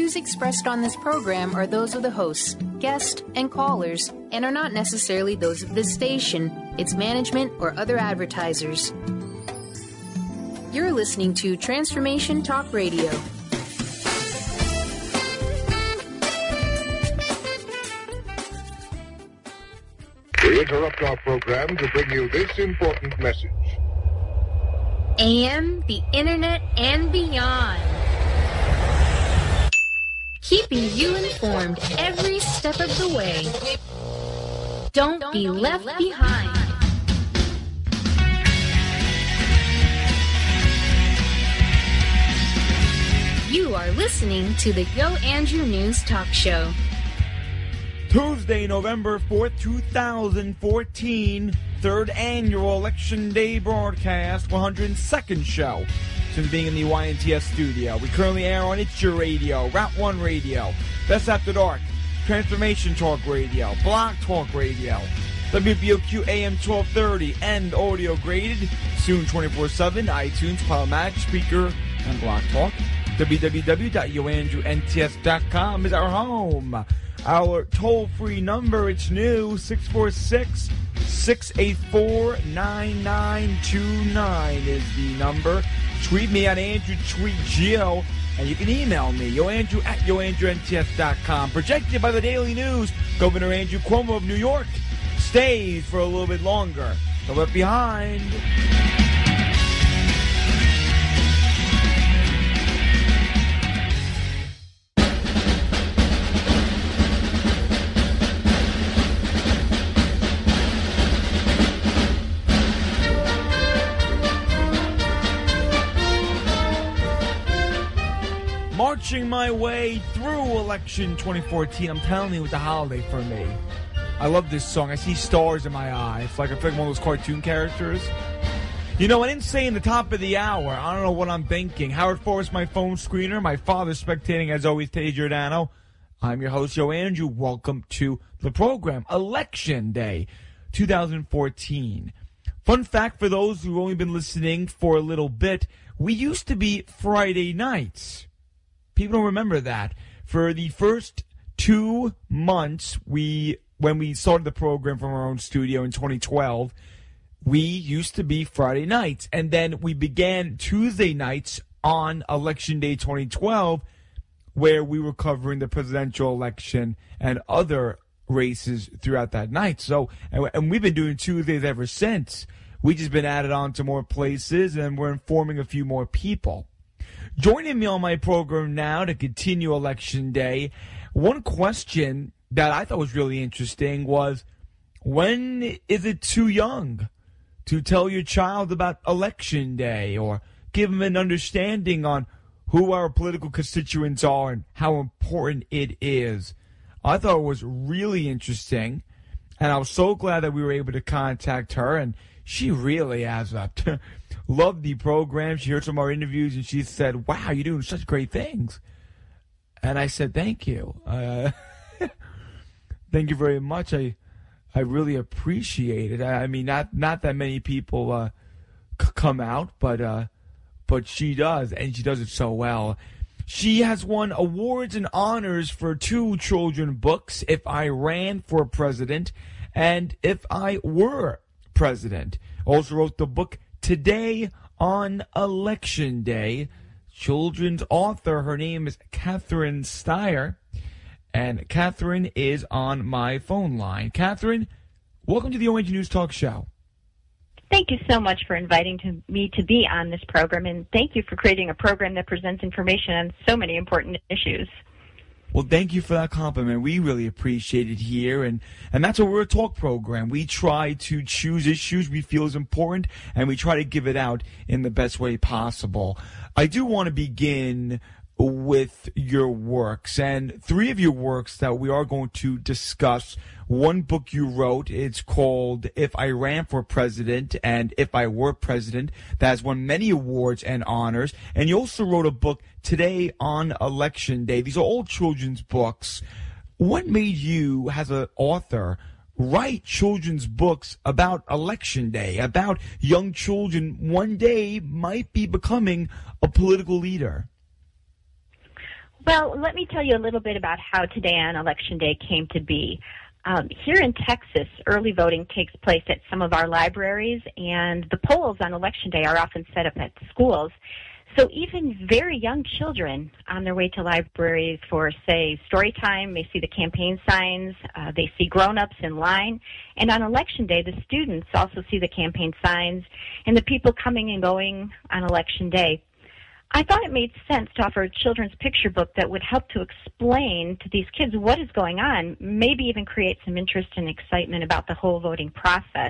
views expressed on this program are those of the hosts, guests, and callers, and are not necessarily those of this station, its management, or other advertisers. You're listening to Transformation Talk Radio. We interrupt our program to bring you this important message. AM, the Internet, and beyond. Keeping you informed every step of the way. Don't be left behind. You are listening to the Go Andrew News Talk Show. Tuesday, November 4th, 2014, third annual Election Day broadcast, 102nd show since being in the YNTS studio. We currently air on It's Your Radio, Route 1 Radio, Best After Dark, Transformation Talk Radio, Blog Talk Radio, WBOQ AM 1230, and audio graded, soon 24/7, iTunes, Podomatic, Speaker, and Blog Talk. www.yoandrewnts.com is our home. Our toll-free number, it's new, 646-684-9929 is the number. Tweet me at Andrew Tweet Geo, and you can email me, yoandrew@yoandrewnts.com. Projected by the Daily News, Governor Andrew Cuomo of New York stays for a little bit longer. So left behind. Marching my way through election 2014. I'm telling you, it's a holiday for me. I love this song. I see stars in my eyes. It's like I feel like one of those cartoon characters. You know, I didn't say in the top of the hour. I don't know what I'm thinking. Howard Forrest, my phone screener. My father spectating, as always, Tay Giordano. I'm your host, Joe Andrew. Welcome to the program. Election Day 2014. Fun fact for those who've only been listening for a little bit, we used to be Friday nights. People don't remember that. For the first 2 months, when we started the program from our own studio in 2012, we used to be Friday nights. And then we began Tuesday nights on Election Day 2012, where we were covering the presidential election and other races throughout that night. So, and we've been doing Tuesdays ever since. We've just been added on to more places, and we're informing a few more people. Joining me on my program now to continue Election Day, one question that I thought was really interesting was, when is it too young to tell your child about Election Day or give them an understanding on who our political constituents are and how important it is? I thought it was really interesting, and I was so glad that we were able to contact her, and she really has loved the program. She heard some of our interviews, and she said, wow, you're doing such great things. And I said, thank you. Thank you very much. I really appreciate it. I mean, not that many people come out, but she does, and she does it so well. She has won awards and honors for 2 children books, If I Ran for President and If I Were President. Also wrote the book Today on Election Day. Children's author, her name is Catherine Steyer, and Catherine is on my phone line. Catherine, welcome to the ONG News Talk Show. Thank you so much for inviting me to be on this program, and thank you for creating a program that presents information on so many important issues. Well, thank you for that compliment. We really appreciate it here, and that's what we're a talk program. We try to choose issues we feel is important, and we try to give it out in the best way possible. I do want to begin with your works, and 3 of your works that we are going to discuss. One book you wrote, it's called If I Ran for President and If I Were President. That has won many awards and honors. And you also wrote a book, Today on Election Day. These are all children's books. What made you, as an author, write children's books about Election Day, about young children one day might be becoming a political leader? Well, let me tell you a little bit about how Today on Election Day came to be. Here in Texas, early voting takes place at some of our libraries, and the polls on Election Day are often set up at schools. So even very young children on their way to libraries for, say, story time may see the campaign signs. They see grown-ups in line. And on Election Day, the students also see the campaign signs and the people coming and going on Election Day. I thought it made sense to offer a children's picture book that would help to explain to these kids what is going on, maybe even create some interest and excitement about the whole voting process.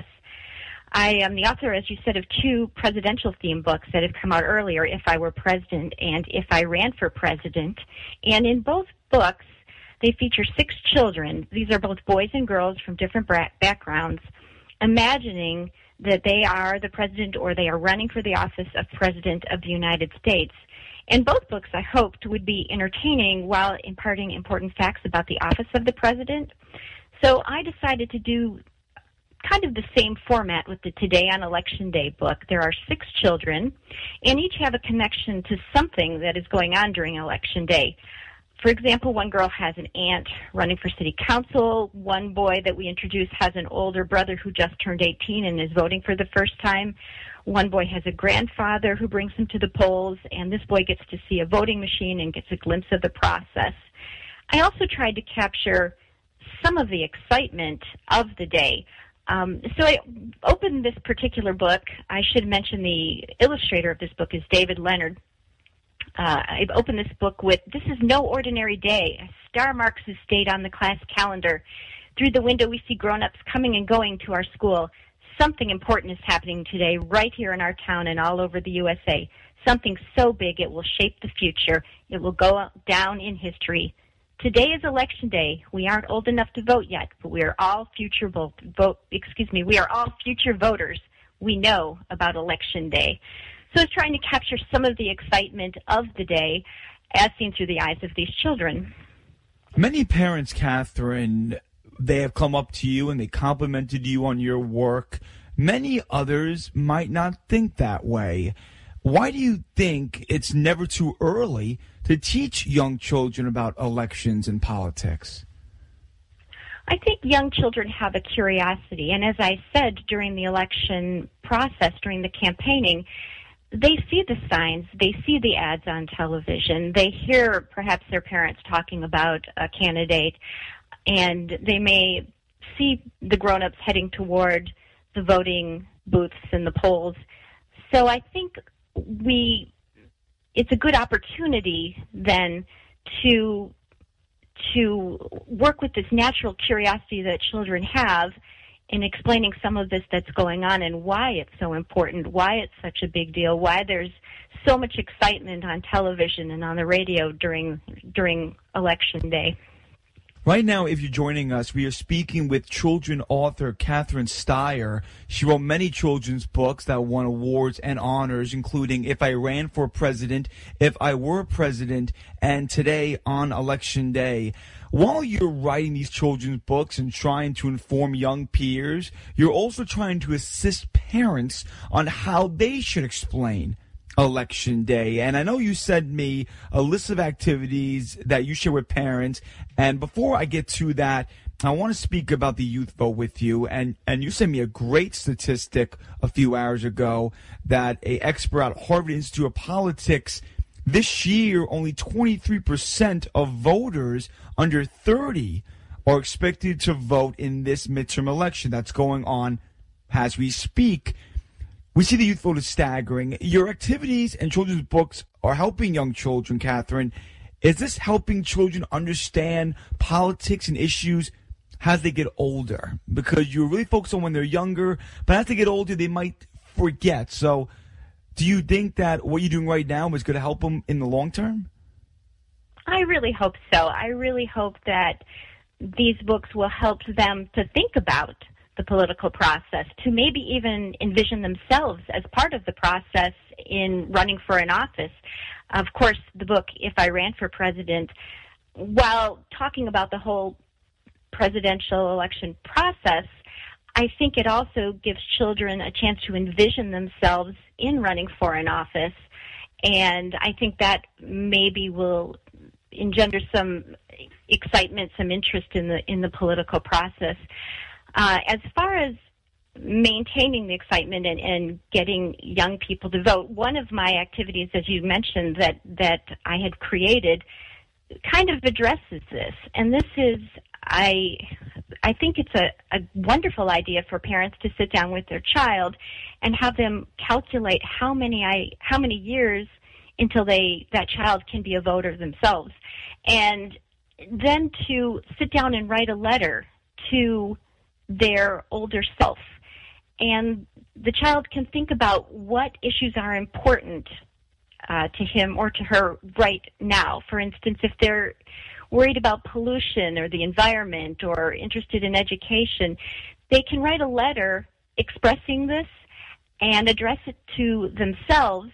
I am the author, as you said, of two presidential-themed books that have come out earlier, If I Were President and If I Ran for President. And in both books, they feature 6 children. These are both boys and girls from different backgrounds, imagining that they are the president or they are running for the office of President of the United States. And both books, I hoped, would be entertaining while imparting important facts about the office of the president. So I decided to do kind of the same format with the Today on Election Day book. There are 6 children, and each have a connection to something that is going on during Election Day. For example, one girl has an aunt running for city council. One boy that we introduce has an older brother who just turned 18 and is voting for the first time. One boy has a grandfather who brings him to the polls, and this boy gets to see a voting machine and gets a glimpse of the process. I also tried to capture some of the excitement of the day. So I opened this particular book. I should mention the illustrator of this book is David Leonard. I've opened this book with, "This is no ordinary day. A star marks this date on the class calendar. Through the window we see grown-ups coming and going to our school. Something important is happening today right here in our town and all over the USA. Something so big it will shape the future. It will go down in history. Today is Election Day. We aren't old enough to vote yet, but we are all future we are all future voters. We know about Election Day." So I was trying to capture some of the excitement of the day as seen through the eyes of these children. Many parents, Catherine, they have come up to you and they complimented you on your work. Many others might not think that way. Why do you think it's never too early to teach young children about elections and politics? I think young children have a curiosity, and as I said during the election process, during the campaigning, they see the signs, they see the ads on television, they hear perhaps their parents talking about a candidate, and they may see the grown-ups heading toward the voting booths and the polls. So I think it's a good opportunity then to work with this natural curiosity that children have in explaining some of this that's going on and why it's so important, why it's such a big deal, why there's so much excitement on television and on the radio during Election Day. Right now, if you're joining us, we are speaking with children author Catherine Steyer. She wrote many children's books that won awards and honors, including If I Ran for President, If I Were President, and Today on Election Day. While you're writing these children's books and trying to inform young peers, you're also trying to assist parents on how they should explain Election Day. And I know you sent me a list of activities that you share with parents. And before I get to that, I want to speak about the youth vote with you. And you sent me a great statistic a few hours ago that an expert at Harvard Institute of Politics, this year only 23% of voters under 30 are expected to vote in this midterm election that's going on as we speak. We see the youth vote is staggering. Your activities and children's books are helping young children, Catherine. Is this helping children understand politics and issues as they get older? Because you're really focused on when they're younger, but as they get older, they might forget. So do you think that what you're doing right now is going to help them in the long term? I really hope so. I really hope that these books will help them to think about the political process, to maybe even envision themselves as part of the process in running for an office. Of course, the book, If I Ran for President, while talking about the whole presidential election process, I think it also gives children a chance to envision themselves in running for an office, and I think that maybe will engender some excitement, some interest in the political process. As far as maintaining the excitement and getting young people to vote, one of my activities, as you mentioned, that I had created kind of addresses this. And this is, I think it's a wonderful idea for parents to sit down with their child and have them calculate how many years until that child can be a voter themselves. And then to sit down and write a letter to their older self. And the child can think about what issues are important to him or to her right now. For instance, if they're worried about pollution or the environment or interested in education, they can write a letter expressing this and address it to themselves,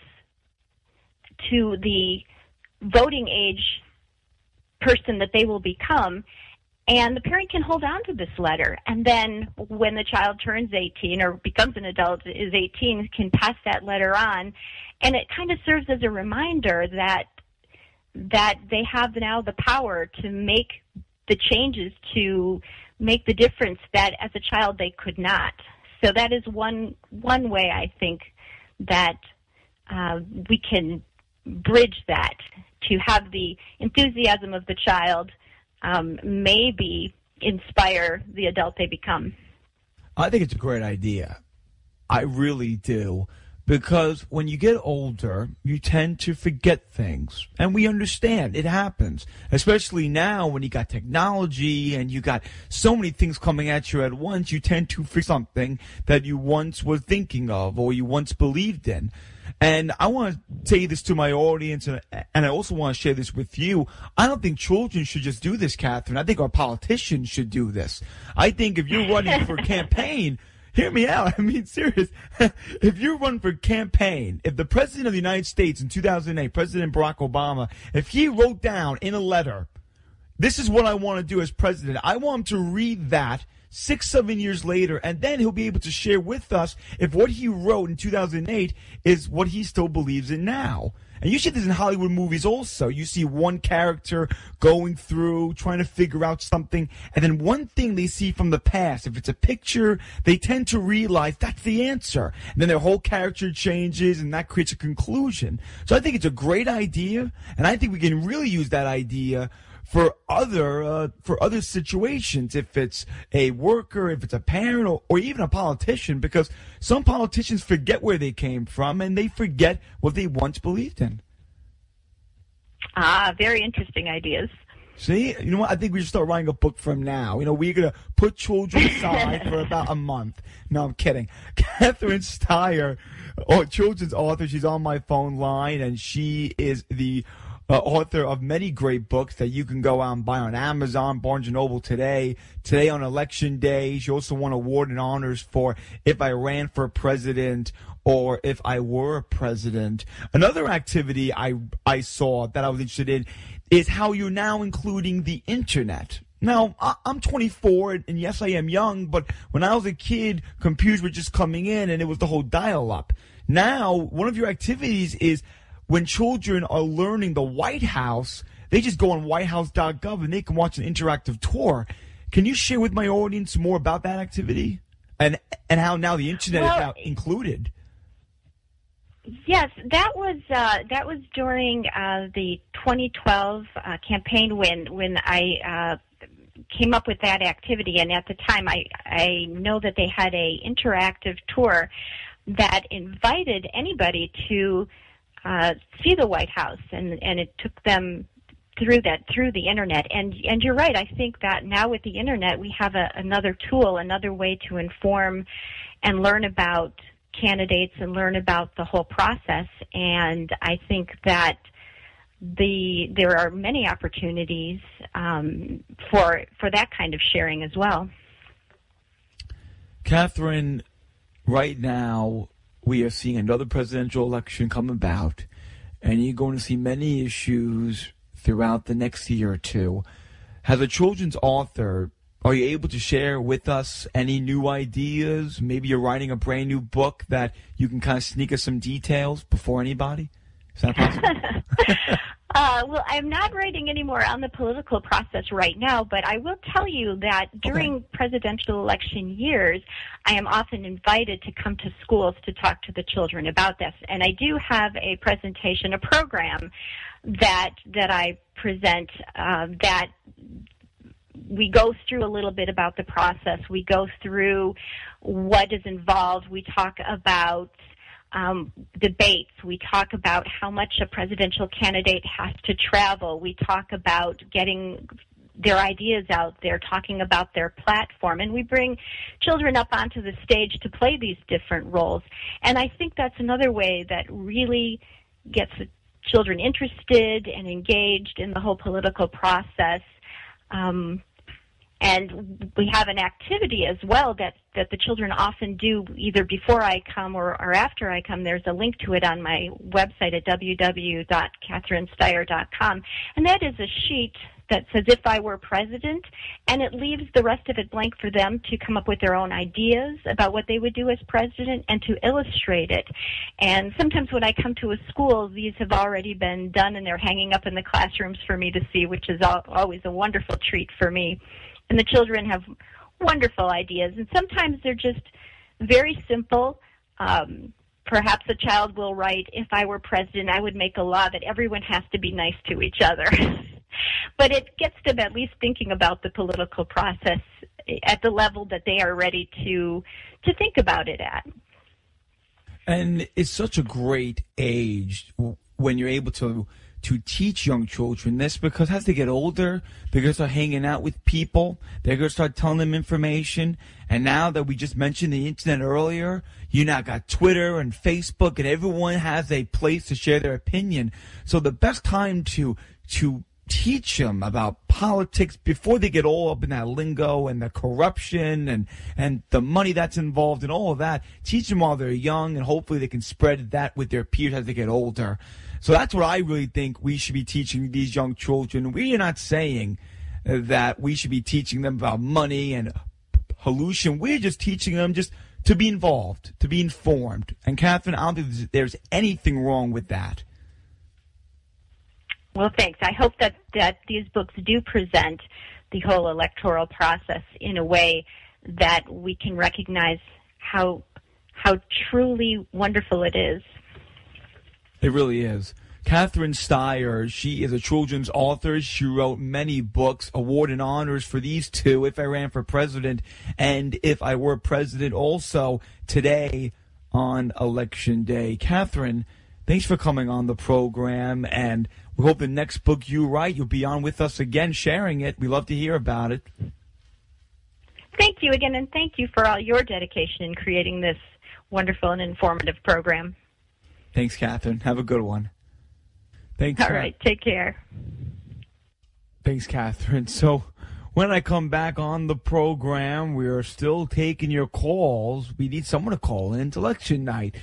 to the voting age person that they will become, and the parent can hold on to this letter. And then when the child turns 18 or becomes an adult, is 18, can pass that letter on. And it kind of serves as a reminder that they have now the power to make the changes, to make the difference that as a child they could not. So that is one way I think that we can bridge that, to have the enthusiasm of the child maybe inspire the adult they become. I think it's a great idea. I really do. Because when you get older, you tend to forget things. And we understand it happens. Especially now when you got technology and you got so many things coming at you at once, you tend to forget something that you once were thinking of or you once believed in. And I want to say this to my audience, and I also want to share this with you. I don't think children should just do this, Catherine. I think our politicians should do this. I think if you're running for campaign, hear me out. I mean, serious. If you run for campaign, if the President of the United States in 2008, President Barack Obama, if he wrote down in a letter, this is what I want to do as president, I want him to read that 6-7 years later, and then he'll be able to share with us if what he wrote in 2008 is what he still believes in now. And you see this in Hollywood movies also. You see one character going through, trying to figure out something, and then one thing they see from the past, if it's a picture, they tend to realize that's the answer. And then their whole character changes, and that creates a conclusion. So I think it's a great idea, and I think we can really use that idea for other situations, if it's a worker, if it's a parent, or even a politician, because some politicians forget where they came from and they forget what they once believed in. Very interesting ideas. See, you know what? I think we should start writing a book from now. You know, we're going to put children aside for about a month. No, I'm kidding. Catherine Steyer, children's author, she's on my phone line, and she is the author of many great books that you can go out and buy on Amazon, Barnes & Noble today on Election Day. She also won award and honors for If I Ran for President or If I Were President. Another activity I saw that I was interested in is how you're now including the Internet. Now, I'm 24, and yes, I am young, but when I was a kid, computers were just coming in, and it was the whole dial-up. Now, one of your activities is when children are learning the White House, they just go on whitehouse.gov and they can watch an interactive tour. Can you share with my audience more about that activity and how now the Internet is now included? Yes, that was during the 2012 campaign when I came up with that activity, and at the time I know that they had a interactive tour that invited anybody to see the White House, and it took them through the Internet. And you're right. I think that now with the Internet, we have another tool, another way to inform and learn about candidates and learn about the whole process. And I think that there are many opportunities for that kind of sharing as well. Catherine, right now, we are seeing another presidential election come about, and you're going to see many issues throughout the next year or two. As a children's author, are you able to share with us any new ideas? Maybe you're writing a brand new book that you can kind of sneak us some details before anybody? Is that possible? Well, I'm not writing any more on the political process right now, but I will tell you that during presidential election years, I am often invited to come to schools to talk to the children about this. And I do have a presentation, a program that I present that we go through a little bit about the process. We go through what is involved. We talk about debates. We talk about how much a presidential candidate has to travel. We talk about getting their ideas out there, talking about their platform. And we bring children up onto the stage to play these different roles. And I think that's another way that really gets the children interested and engaged in the whole political process. And we have an activity as well that the children often do either before I come or after I come. There's a link to it on my website at www.catherinesteyer.com. And that is a sheet that says if I were president, and it leaves the rest of it blank for them to come up with their own ideas about what they would do as president and to illustrate it. And sometimes when I come to a school, these have already been done and they're hanging up in the classrooms for me to see, which is always a wonderful treat for me. And the children have wonderful ideas, and sometimes they're just very simple. Perhaps a child will write, if I were president, I would make a law that everyone has to be nice to each other. But it gets them at least thinking about the political process at the level that they are ready to think about it at. And it's such a great age when you're able to teach young children this, because as they get older, they're going to start hanging out with people. They're going to start telling them information. And now that we just mentioned the internet earlier, you now got Twitter and Facebook, and everyone has a place to share their opinion. So the best time to teach them about politics before they get all up in that lingo and the corruption and the money that's involved and all of that, teach them while they're young, and hopefully they can spread that with their peers as they get older. So that's what I really think we should be teaching these young children. We are not saying that we should be teaching them about money and pollution. We're just teaching them just to be involved, to be informed. And Catherine, I don't think there's anything wrong with that. Well, thanks. I hope that these books do present the whole electoral process in a way that we can recognize how truly wonderful it is. It really is. Catherine Steyer, she is a children's author. She wrote many books, award and honors for these two, If I Ran for President and If I Were President, also today on Election Day. Catherine, thanks for coming on the program, and we hope the next book you write, you'll be on with us again sharing it. We love to hear about it. Thank you again, and thank you for all your dedication in creating this wonderful and informative program. Thanks, Catherine. Have a good one. Thanks. All right. Take care. Thanks, Catherine. So when I come back on the program, we are still taking your calls. We need someone to call in. It's election night.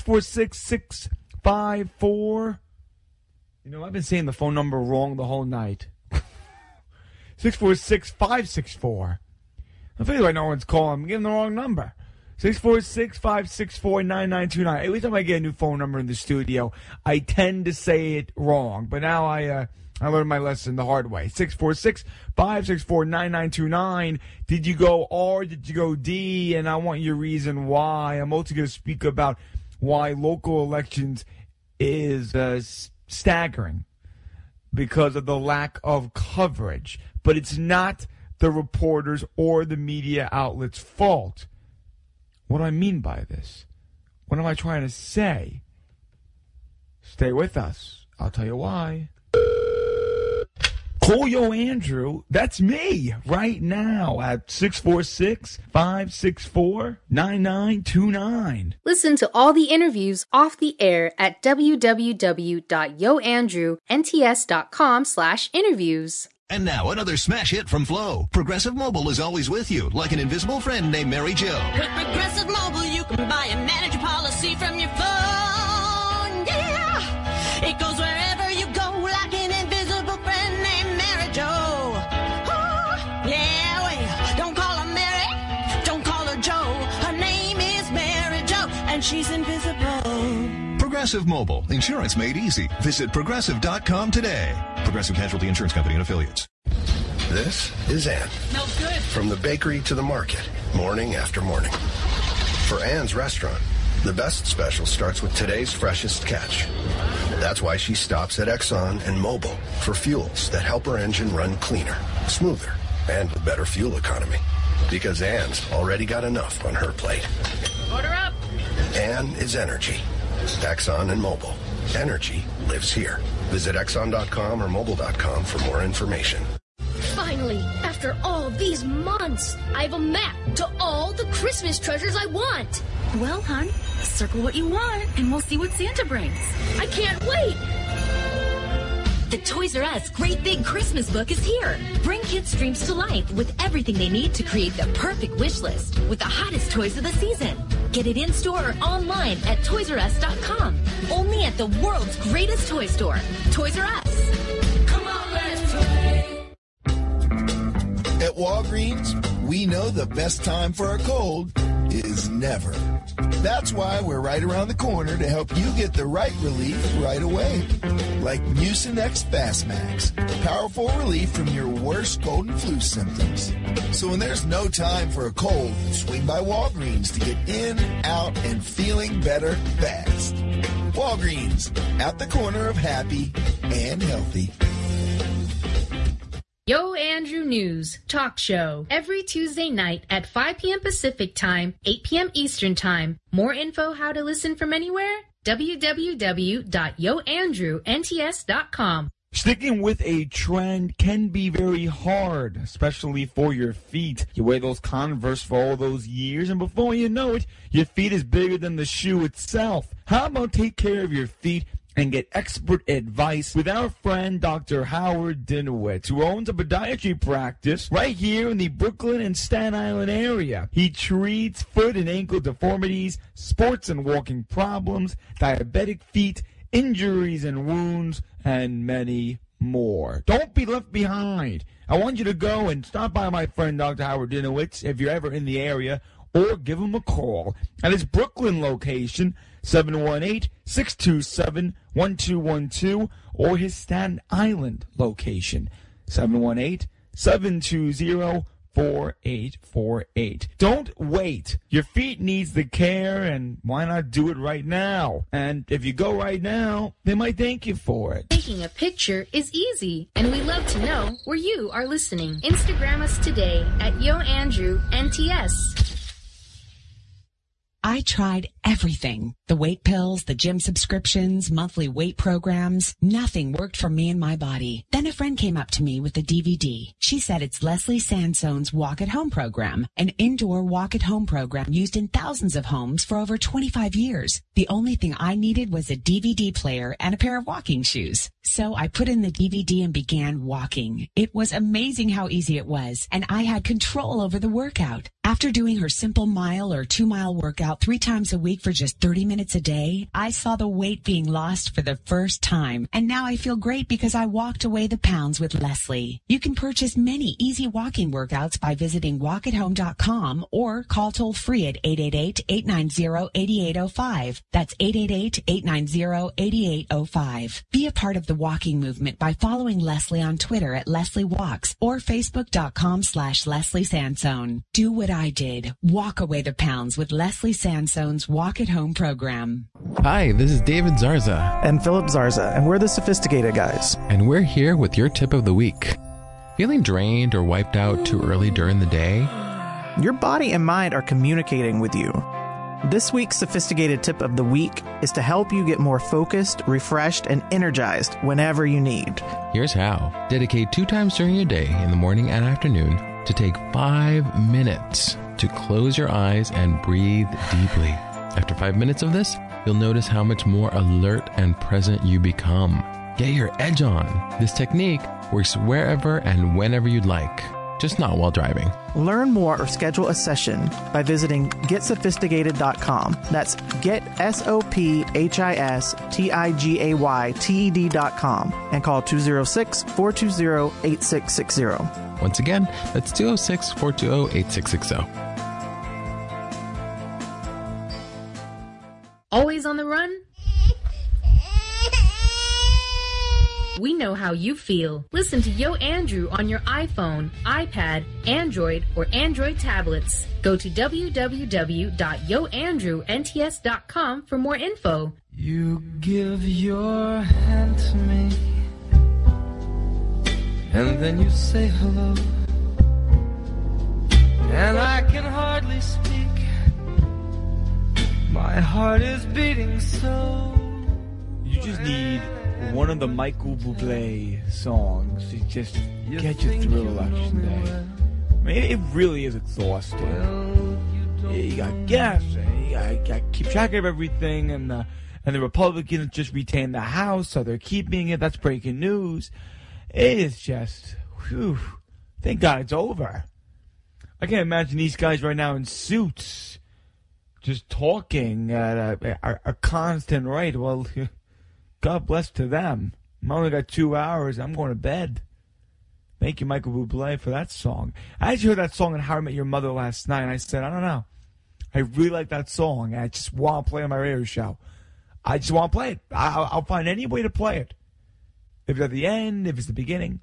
646-654. You know, I've been saying the phone number wrong the whole night. 646-564. I feel like no one's calling. I'm giving the wrong number. 646-564-9929. Every time I get a new phone number in the studio, I tend to say it wrong. But now I learned my lesson the hard way. 646-564-9929. Did you go R? Did you go D? And I want your reason why. I'm also going to speak about why local elections is staggering because of the lack of coverage. But it's not the reporters or the media outlets' fault. What do I mean by this? What am I trying to say? Stay with us. I'll tell you why. Call Yo Andrew. That's me right now at 646-564-9929. Listen to all the interviews off the air at www.yoandrewnts.com/interviews. And now another smash hit from Flo. Progressive Mobile is always with you, like an invisible friend named Mary Jo. With Progressive Mobile, you can buy and manage your policy from your phone. Yeah! It goes wherever you go, like an invisible friend named Mary Jo. Oh, yeah, well, don't call her Mary, don't call her Jo. Her name is Mary Jo, and she's invisible. Progressive Mobile. Insurance made easy. Visit Progressive.com today. Progressive Casualty Insurance Company and Affiliates. This is Ann. Smells good. From the bakery to the market, morning after morning. For Ann's restaurant, the best special starts with today's freshest catch. That's why she stops at Exxon and Mobil for fuels that help her engine run cleaner, smoother, and with better fuel economy. Because Ann's already got enough on her plate. Order up. Ann is energy. Exxon and Mobil. Energy lives here. Visit Exxon.com or Mobil.com for more information. Finally, after all these months, I have a map to all the Christmas treasures I want. Well, hon, circle what you want, and we'll see what Santa brings. I can't wait. The Toys R Us Great Big Christmas Book is here. Bring kids' dreams to life with everything they need to create the perfect wish list with the hottest toys of the season. Get it in-store or online at ToysRUs.com. Only at the world's greatest toy store, Toys R Us. Come on, let's play. At Walgreens, we know the best time for a cold is never. That's why we're right around the corner to help you get the right relief right away. Like Mucinex Fastmax, powerful relief from your worst cold and flu symptoms. So when there's no time for a cold, swing by Walgreens to get in, out, and feeling better fast. Walgreens, at the corner of happy and healthy. Yo Andrew News Talk Show every Tuesday night at 5 p.m. Pacific Time, 8 p.m. Eastern Time. More info how to listen from anywhere? www.yoandrewnts.com. Sticking with a trend can be very hard, especially for your feet. You wear those Converse for all those years, and before you know it, your feet is bigger than the shoe itself. How about take care of your feet and get expert advice with our friend Dr. Howard Dinowitz, who owns a podiatry practice right here in the Brooklyn and Staten Island area. He treats foot and ankle deformities, sports and walking problems, diabetic feet, injuries and wounds, and many more. Don't be left behind. I want you to go and stop by my friend Dr. Howard Dinowitz if you're ever in the area, or give him a call at his Brooklyn location, 718-627-1212, or his Staten Island location, 718-720-4848. Don't wait. Your feet needs the care, and why not do it right now? And if you go right now, they might thank you for it. Taking a picture is easy, and we love to know where you are listening. Instagram us today at YoAndrewNTS. I tried everything. The weight pills, the gym subscriptions, monthly weight programs. Nothing worked for me and my body. Then a friend came up to me with a DVD. She said it's Leslie Sansone's Walk at Home program, an indoor walk at home program used in thousands of homes for over 25 years. The only thing I needed was a DVD player and a pair of walking shoes. So I put in the DVD and began walking. It was amazing how easy it was, and I had control over the workout. After doing her simple mile or 2-mile workout 3 times a week for just 30 minutes a day, I saw the weight being lost for the first time. And now I feel great because I walked away the pounds with Leslie. You can purchase many easy walking workouts by visiting walkathome.com or call toll free at 888-890-8805. That's 888-890-8805. Be a part of the walking movement by following Leslie on Twitter at Leslie Walks or Facebook.com/Leslie Sansone. Do what I did. Walk away the pounds with Leslie Sansone's Walk at Home program. Hi, this is David Zarza. And Philip Zarza, and we're the Sophisticated Guys. And we're here with your tip of the week. Feeling drained or wiped out too early during the day? Your body and mind are communicating with you. This week's Sophisticated Tip of the Week is to help you get more focused, refreshed, and energized whenever you need. Here's how. Dedicate 2 times during your day, in the morning and afternoon, to take 5 minutes to close your eyes and breathe deeply. After 5 minutes of this, you'll notice how much more alert and present you become. Get your edge on. This technique works wherever and whenever you'd like, just not while driving. Learn more or schedule a session by visiting GetSophisticated.com. That's GetSophistigated.com and call 206-420-8660. Once again, that's 206-420-8660. Always on the run? We know how you feel. Listen to Yo Andrew on your iPhone, iPad, Android, or Android tablets. Go to www.yoandrewnts.com for more info. You give your hand to me, and then you say hello, and I can hardly speak. My heart is beating so. You just need one of the Michael Bublé songs to just get you through Election Day. I mean, it really is exhausting. You got gas, you got to keep track of everything, and the Republicans just retained the House, so they're keeping it. That's breaking news. It is just, whew, thank God it's over. I can't imagine these guys right now in suits just talking at a constant rate. Well, God bless to them. I only got 2 hours. I'm going to bed. Thank you, Michael Bublé, for that song. I actually heard that song on How I Met Your Mother last night, and I said, I don't know. I really like that song, and I just want to play it on my radio show. I just want to play it. I'll find any way to play it. If it's at the end, if it's the beginning.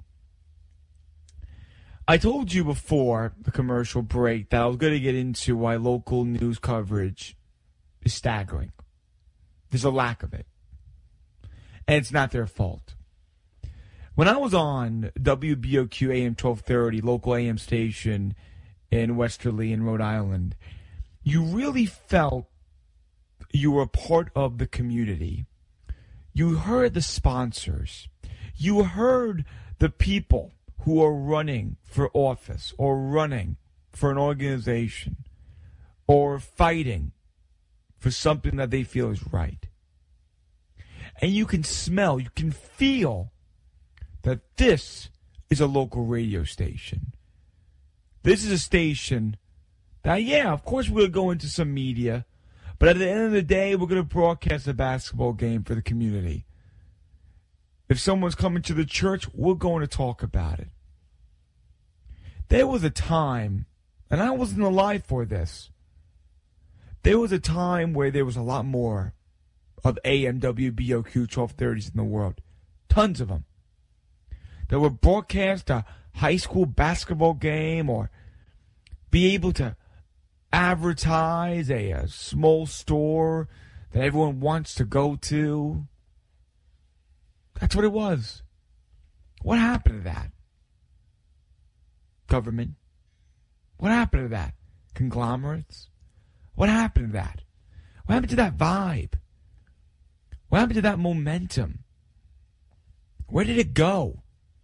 I told you before the commercial break that I was going to get into why local news coverage is staggering. There's a lack of it. And it's not their fault. When I was on WBOQ AM 1230, local AM station in Westerly in Rhode Island, you really felt you were a part of the community. You heard the sponsors. You heard the people who are running for office or running for an organization or fighting for something that they feel is right. And you can smell, you can feel that this is a local radio station. This is a station that, yeah, of course we're going to go into some media, but at the end of the day, we're going to broadcast a basketball game for the community. If someone's coming to the church, we're going to talk about it. There was a time, and I wasn't alive for this, there was a time where there was a lot more of AM WBOQ 1230s in the world. Tons of them. That would broadcast a high school basketball game or be able to advertise a small store that everyone wants to go to. That's what it was. What happened to that? Government. What happened to that? Conglomerates. What happened to that? What happened to that vibe? What happened to that momentum? Where did it go?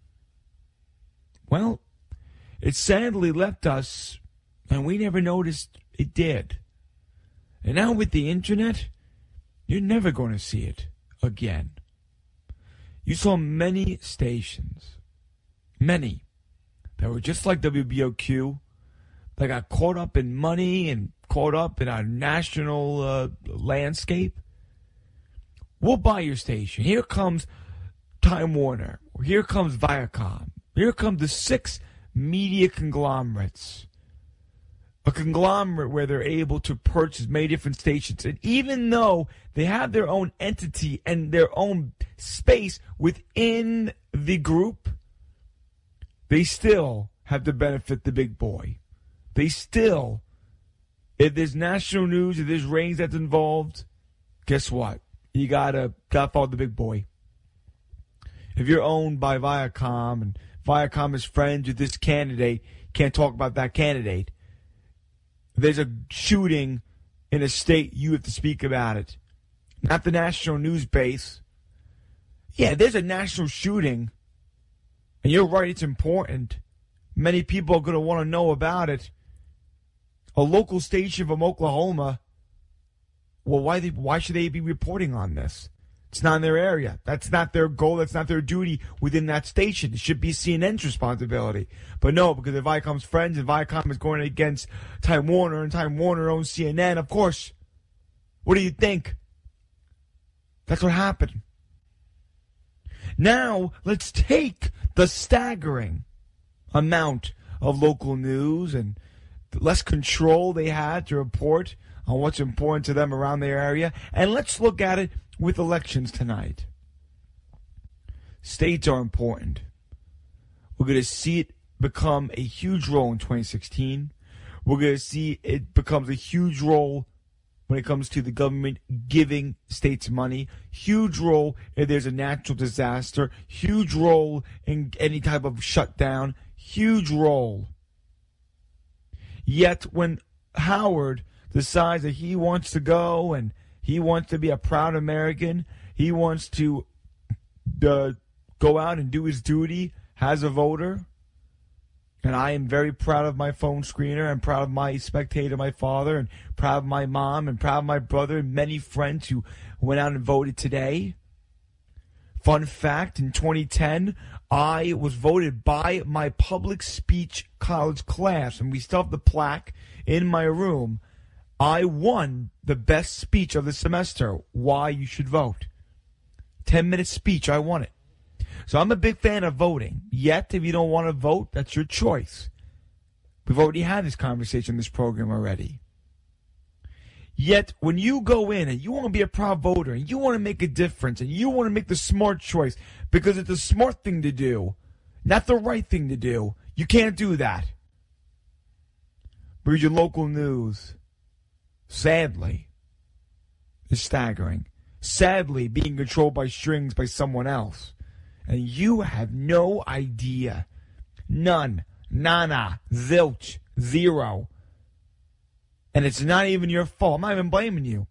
Well, it sadly left us, and we never noticed it did. And now with the internet, you're never going to see it again. You saw many stations, many, that were just like WBOQ, that got caught up in money and caught up in our national landscape. We'll buy your station. Here comes Time Warner. Here comes Viacom. Here come the 6 media conglomerates. A conglomerate where they're able to purchase many different stations. And even though they have their own entity and their own space within the group, they still have to benefit the big boy. They still, if there's national news, if there's ratings that's involved, guess what? You gotta follow the big boy. If you're owned by Viacom and Viacom is friends with this candidate, can't talk about that candidate. If there's a shooting in a state, you have to speak about it. Not the national news base. Yeah, there's a national shooting, and you're right, it's important. Many people are going to want to know about it. A local station from Oklahoma, well, why should they be reporting on this? It's not in their area. That's not their goal. That's not their duty within that station. It should be CNN's responsibility. But no, because if Viacom's friends and Viacom is going against Time Warner and Time Warner owns CNN, of course. What do you think? That's what happened. Now, let's take the staggering amount of local news and the less control they had to report on what's important to them around their area, and let's look at it with elections tonight. states are important. We're going to see it become a huge role in 2016. We're going to see it becomes a huge role when it comes to the government giving states money. Huge role if there's a natural disaster. Huge role in any type of shutdown. Huge role. Yet when Howard decides that he wants to go and he wants to be a proud American, he wants to go out and do his duty as a voter, and I am very proud of my phone screener, and proud of my spectator, my father, and proud of my mom, and proud of my brother, and many friends who went out and voted today. Fun fact, in 2010, I was voted by my public speech college class, and we still have the plaque in my room. I won the best speech of the semester, why you should vote. 10-minute speech, I won it. So I'm a big fan of voting. Yet, if you don't want to vote, that's your choice. We've already had this conversation in this program already. Yet, when you go in and you want to be a proud voter and you want to make a difference and you want to make the smart choice because it's a smart thing to do, not the right thing to do, you can't do that. Read your local news. Sadly, is staggering. Sadly, being controlled by strings by someone else. And you have no idea. None. Nana. Zilch. Zero. And it's not even your fault. I'm not even blaming you.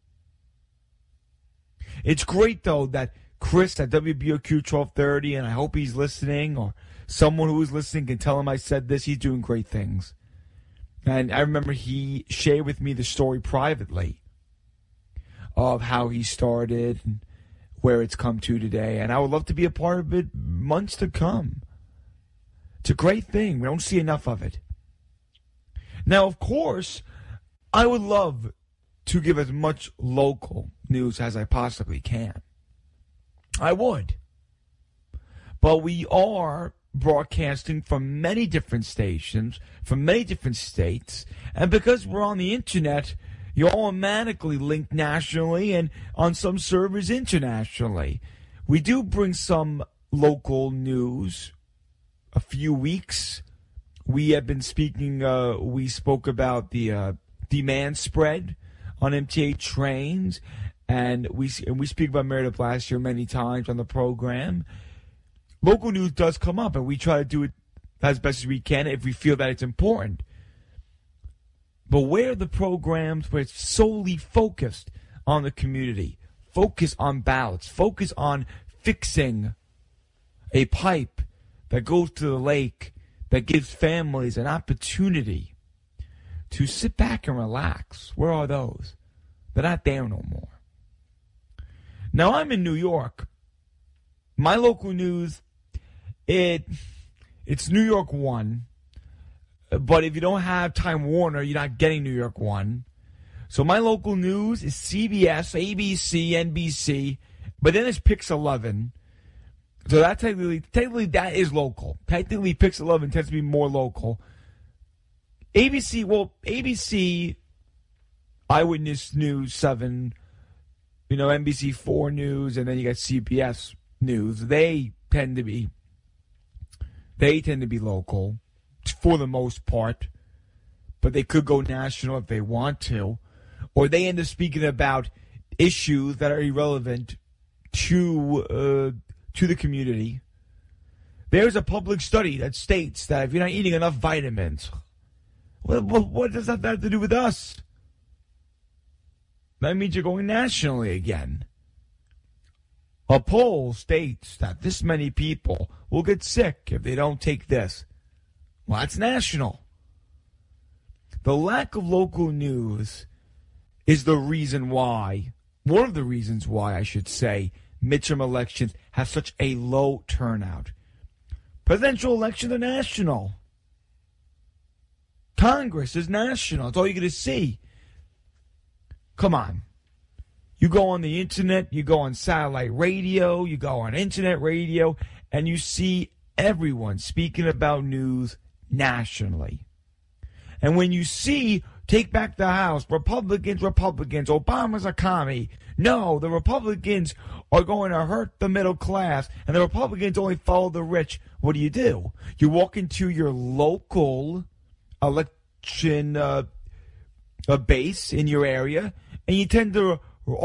It's great, though, that Chris at WBOQ 1230, and I hope he's listening, or someone who is listening can tell him I said this. He's doing great things. And I remember he shared with me the story privately of how he started and where it's come to today. And I would love to be a part of it months to come. It's a great thing. We don't see enough of it. Now, of course, I would love to give as much local news as I possibly can. I would. But we are broadcasting from many different stations, from many different states, and because we're on the internet, you're automatically linked nationally and on some servers internationally. We do bring some local news. A few weeks, we have been speaking, we spoke about the demand spread on MTA trains, and we speak about Meredith last year many times on the program. Local news does come up, and we try to do it as best as we can if we feel that it's important. But where are the programs where it's solely focused on the community, focus on ballots, focus on fixing a pipe that goes to the lake, that gives families an opportunity to sit back and relax? Where are those? They're not there no more. Now, I'm in New York. My local news, it's New York 1. But if you don't have Time Warner, you're not getting New York 1. So my local news is CBS, ABC, NBC, but then it's Pix 11. So that technically that is local. Technically, Pix 11 tends to be more local. ABC, Eyewitness News 7, NBC 4 News, and then you got CBS News. They tend to be local for the most part, but they could go national if they want to, or they end up speaking about issues that are irrelevant to the community. There's a public study that states that if you're not eating enough vitamins, what does that have to do with us? That means you're going nationally again. A poll states that this many people will get sick if they don't take this. Well, that's national. The lack of local news is the reason why, one of the reasons why, I should say, midterm elections have such a low turnout. Presidential elections are national. Congress is national. That's all you're going to see. Come on. You go on the internet, you go on satellite radio, you go on internet radio, and you see everyone speaking about news nationally. And when you see Take back the House. Republicans. Obama's a commie. No, the Republicans are going to hurt the middle class, and the Republicans only follow the rich. What do? You walk into your local election base in your area, and you tend to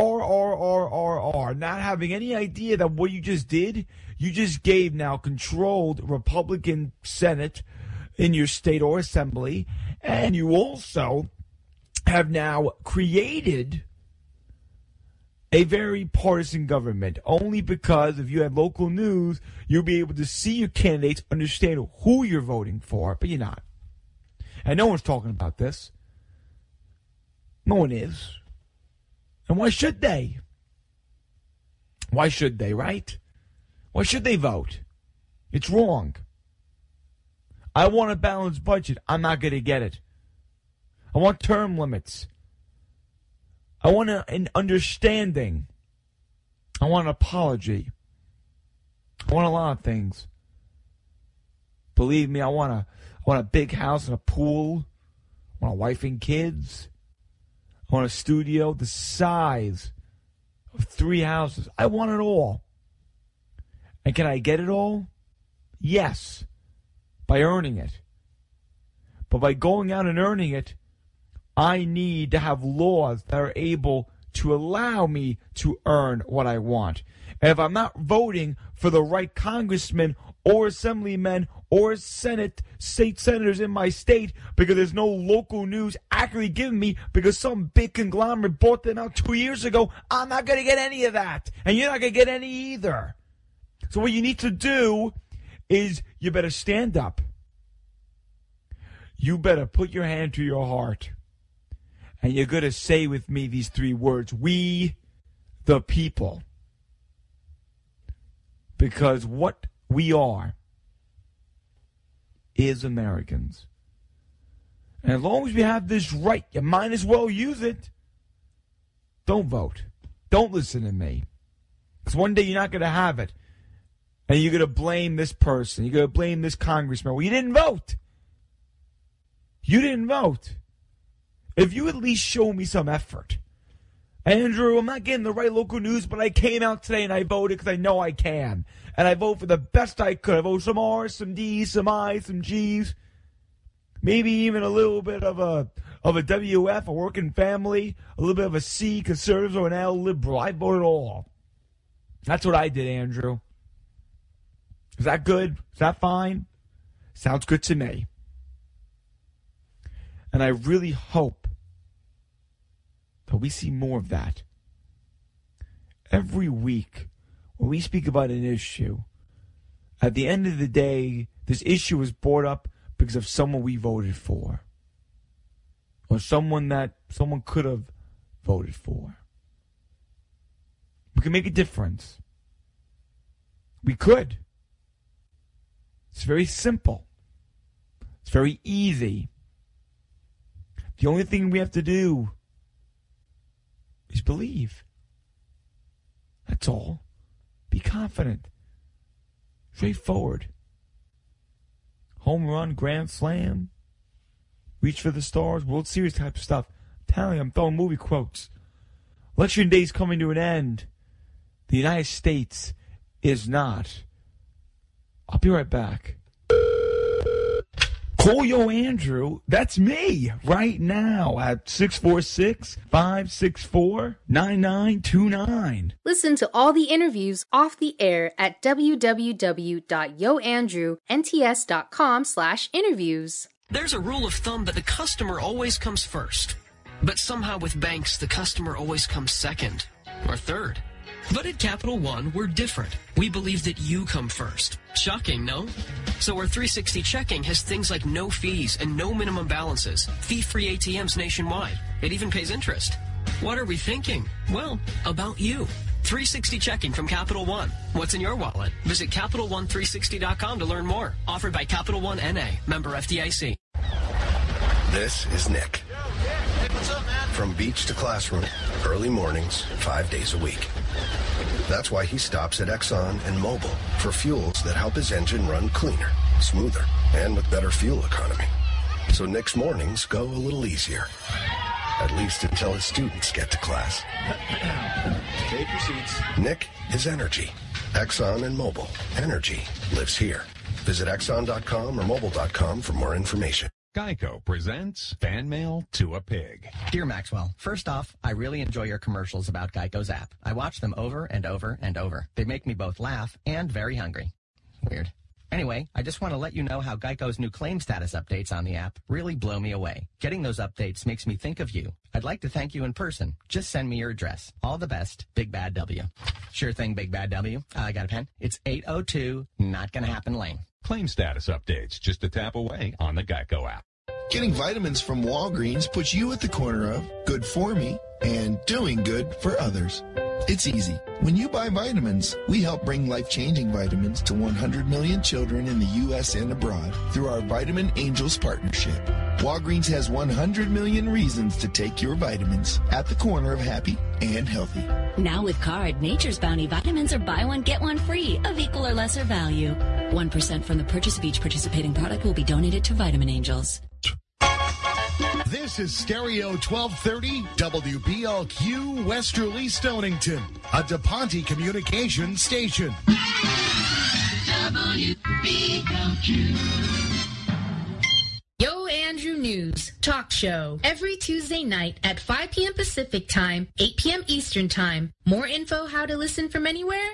R, not having any idea that what you just did, you just gave now controlled Republican Senate in your state or assembly, and you also have now created a very partisan government, only because if you had local news, you'll be able to see your candidates, understand who you're voting for, but you're not. And no one's talking about this. No one is. And why should they? Why should they, right? Why should they vote? It's wrong. I want a balanced budget. I'm not going to get it. I want term limits. I want an understanding. I want an apology. I want a lot of things. Believe me, I want a big house and a pool. I want a wife and kids. I want a studio the size of 3 houses. I want it all. And can I get it all? Yes. By earning it. But by going out and earning it, I need to have laws that are able to allow me to earn what I want. And if I'm not voting for the right congressmen or assemblymen or state senators in my state because there's no local news accurately given me because some big conglomerate bought them out 2 years ago, I'm not going to get any of that. And you're not going to get any either. So what you need to do is you better stand up. You better put your hand to your heart. And you're going to say with me these 3 words, we the people. Because what we are is Americans. And as long as we have this right, you might as well use it. Don't vote. Don't listen to me. Because one day you're not going to have it. And you're going to blame this person. You're going to blame this congressman. Well, you didn't vote. You didn't vote. If you at least show me some effort. Andrew, I'm not getting the right local news, but I came out today and I voted because I know I can. And I vote for the best I could. I vote some R's, some D's, some I's, some G's. Maybe even a little bit of a WF, a working family. A little bit of a C, conservatives, or an L, liberal. I voted all. That's what I did, Andrew. Is that good? Is that fine? Sounds good to me. And I really hope that we see more of that. Every week, when we speak about an issue, at the end of the day, this issue is brought up because of someone we voted for. Or someone could have voted for. We can make a difference. We could. It's very simple. It's very easy. The only thing we have to do is believe. That's all. Be confident. Straightforward. Home run, grand slam, reach for the stars, World Series type of stuff. I'm telling you, I'm throwing movie quotes. Election day is coming to an end. The United States is not. I'll be right back. Call Yo Andrew, that's me, right now at 646-564-9929. Listen to all the interviews off the air at www.yoandrewnts.com/interviews. There's a rule of thumb that the customer always comes first. But somehow with banks, the customer always comes second or third. But at Capital One, we're different. We believe that you come first. Shocking, no? So our 360 checking has things like no fees and no minimum balances, fee-free ATMs nationwide. It even pays interest. What are we thinking? Well, about you. 360 checking from Capital One. What's in your wallet? Visit CapitalOne360.com to learn more. Offered by Capital One NA, member FDIC. This is Nick. Hey, what's up, man? From beach to classroom, early mornings, 5 days a week. That's why he stops at Exxon and Mobil for fuels that help his engine run cleaner, smoother, and with better fuel economy. So Nick's mornings go a little easier. At least until his students get to class. Take your seats. Nick is energy. Exxon and Mobil. Energy lives here. Visit Exxon.com or Mobil.com for more information. Geico presents Fan Mail to a Pig. Dear Maxwell, first off, I really enjoy your commercials about Geico's app. I watch them over and over and over. They make me both laugh and very hungry. Weird. Anyway, I just want to let you know how Geico's new claim status updates on the app really blow me away. Getting those updates makes me think of you. I'd like to thank you in person. Just send me your address. All the best, Big Bad W. Sure thing, Big Bad W. I got a pen. It's 802 Not Gonna Happen Lane. Claim status updates just a tap away on the Geico app. Getting vitamins from Walgreens puts you at the corner of good for me and doing good for others. It's easy. When you buy vitamins, we help bring life-changing vitamins to 100 million children in the U.S. and abroad through our Vitamin Angels partnership. Walgreens has 100 million reasons to take your vitamins at the corner of happy and healthy. Now with Card, Nature's Bounty vitamins are buy one, get one free of equal or lesser value. 1% from the purchase of each participating product will be donated to Vitamin Angels. This is Stereo 1230 WBLQ Westerly Stonington, a DePonte Communications station. WBLQ. Yo Andrew News Talk Show every Tuesday night at 5 p.m. Pacific Time, 8 p.m. Eastern Time. More info how to listen from anywhere?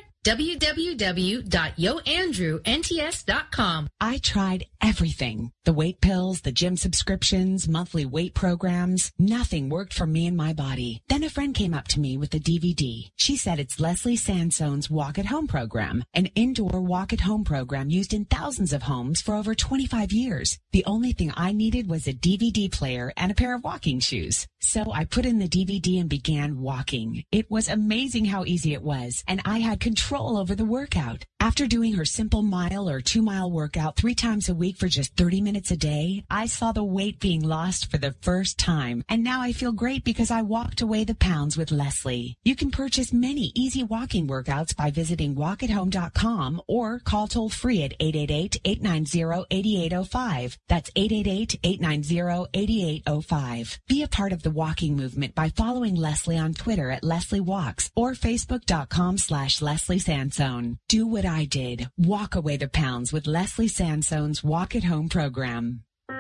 www.yoandrewnts.com. I tried everything. The weight pills, the gym subscriptions, monthly weight programs. Nothing worked for me and my body. Then a friend came up to me with a DVD. She said it's Leslie Sansone's Walk at Home program, an indoor walk at home program used in thousands of homes for over 25 years. The only thing I needed was a DVD player and a pair of walking shoes. So I put in the DVD and began walking. It was amazing how easy it was, and I had control over the workout. After doing her simple mile or 2 mile workout 3 times a week for just 30 minutes a day, I saw the weight being lost for the first time. And now I feel great because I walked away the pounds with Leslie. You can purchase many easy walking workouts by visiting walkathome.com or call toll free at 888-890-8805. That's 888-890-8805. Be a part of the walking movement by following Leslie on Twitter at Leslie Walks or Facebook.com/Leslie Sansone. Do what I did. Walk away the pounds with Leslie Sansone's Walk at Home program.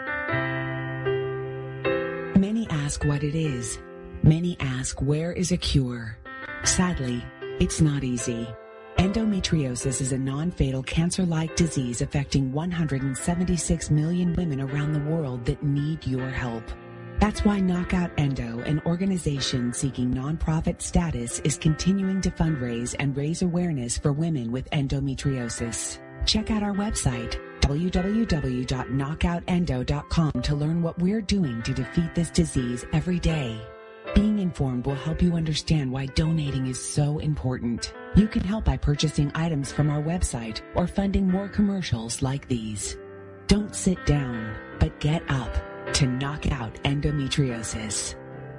Many ask what it is. Many ask where is a cure. Sadly, it's not easy. Endometriosis is a non-fatal cancer-like disease affecting 176 million women around the world that need your help. That's why Knockout Endo, an organization seeking nonprofit status, is continuing to fundraise and raise awareness for women with endometriosis. Check out our website, www.knockoutendo.com, to learn what we're doing to defeat this disease every day. Being informed will help you understand why donating is so important. You can help by purchasing items from our website or funding more commercials like these. Don't sit down, but get up to knock out endometriosis.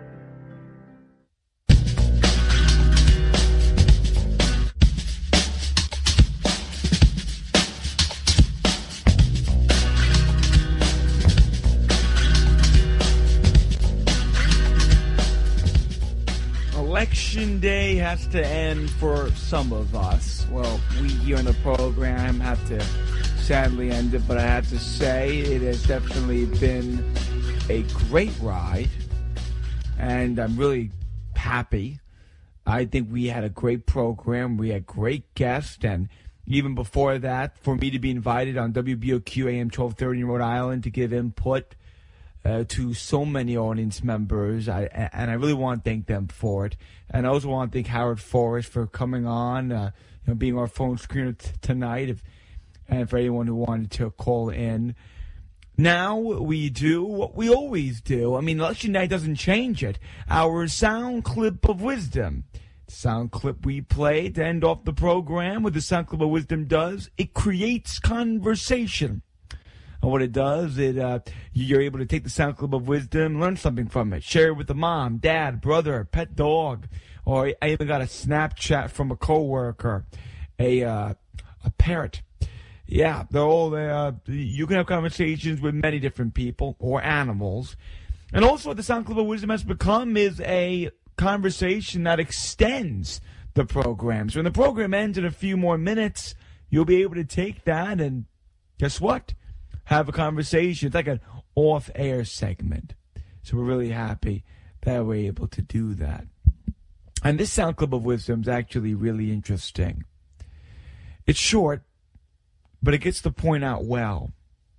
Election day has to end for some of us. Well, we here on the program have to sadly end it, but I have to say it has definitely been a great ride, and I'm really happy. I think we had a great program. We had great guests, and even before that, for me to be invited on WBOQ AM 1230 in Rhode Island to give input to so many audience members, and I really want to thank them for it. And I also want to thank Howard Forrest for coming on, being our phone screener tonight, and for anyone who wanted to call in. Now we do what we always do. I mean, Election Night doesn't change it. Our sound clip of wisdom. The sound clip we play to end off the program, what the sound clip of wisdom does, it creates conversation. And what it does, you're able to take the sound clip of wisdom, learn something from it, share it with the mom, dad, brother, pet dog, or I even got a Snapchat from a coworker, a parrot. Yeah, they're all there. You can have conversations with many different people or animals. And also what the Sound Club of Wisdom has become is a conversation that extends the program. So when the program ends in a few more minutes, you'll be able to take that and guess what? Have a conversation. It's like an off-air segment. So we're really happy that we're able to do that. And this Sound Club of Wisdom is actually really interesting. It's short, but it gets the point out well.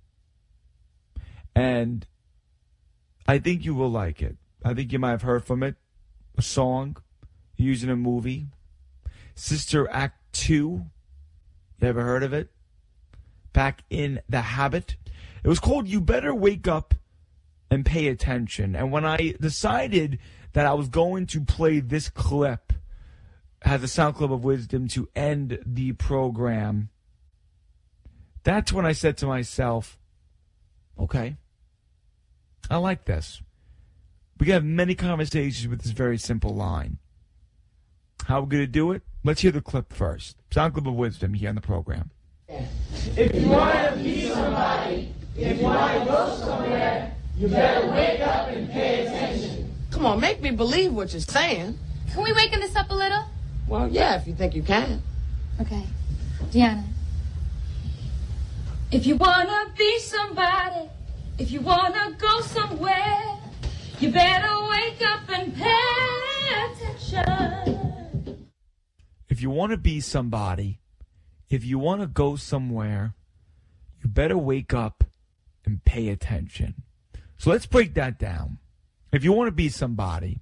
And I think you will like it. I think you might have heard from it. A song used in a movie. Sister Act 2. You ever heard of it? Back in The Habit. It was called You Better Wake Up and Pay Attention. And when I decided that I was going to play this clip as a Sound Club of Wisdom to end the program, that's when I said to myself, okay, I like this. We can have many conversations with this very simple line. How are we going to do it? Let's hear the clip first. Sound Club of Wisdom here on the program. If you want to be somebody, if you want to go somewhere, you better wake up and pay attention. Come on, make me believe what you're saying. Can we waken this up a little? Well, yeah, if you think you can. Okay. Deanna. If you want to be somebody, if you want to go somewhere, you better wake up and pay attention. If you want to be somebody, if you want to go somewhere, you better wake up and pay attention. So let's break that down. If you want to be somebody,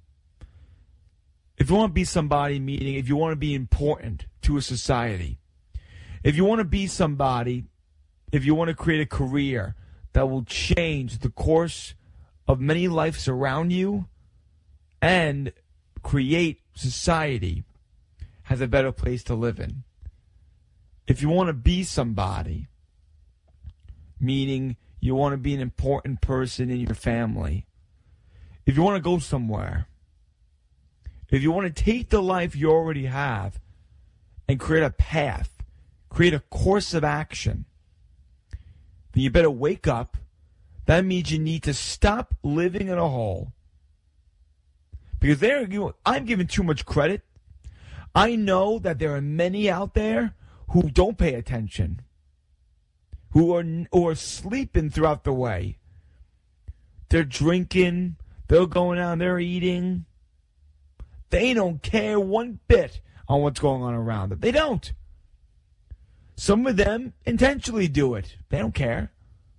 meaning if you want to be important to a society, if you want to be somebody, if you want to create a career that will change the course of many lives around you and create society as a better place to live in. If you want to be somebody, meaning you want to be an important person in your family, if you want to go somewhere, if you want to take the life you already have and create a path, create a course of action, then you better wake up. That means you need to stop living in a hole. Because I'm giving too much credit. I know that there are many out there who don't pay attention, who are sleeping throughout the way. They're drinking, they're going out, they're eating. They don't care one bit on what's going on around them. They don't. Some of them intentionally do it. They don't care.